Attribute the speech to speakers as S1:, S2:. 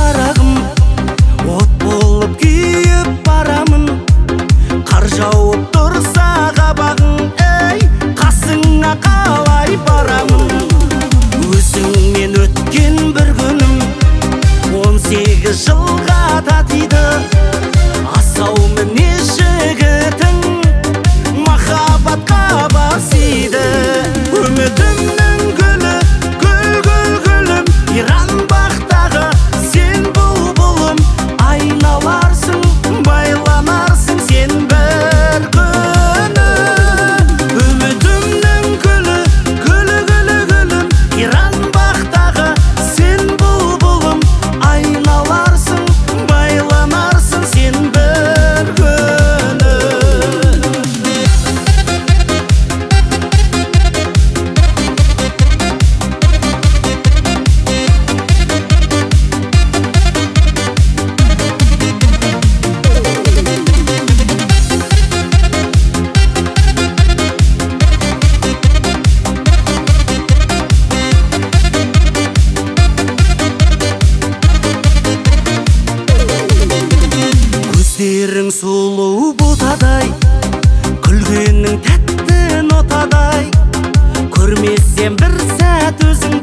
S1: шырағым, от болып күйіп барамын. Қар жауып тұрса қабағың, ей, қасыңа қалай барамын. Өзіңмен өткен бір күнім 18 жылға татиды. Асау мінез жігітің махаббатқа басиды. Үмітімнің гүлі, гүлім, иран бақтағы сен бұлбұлым. Айналарсың, байланарсың сен бір күні. Үмітімнің гүлі, гүлім, иран бақтағы сен бұлбұлым. Айналарсың, байланарсың сен бір күні. Көздерің сұлу ботадай, күлгенің тәтті нотадай. Көрмесем бір сәт өзің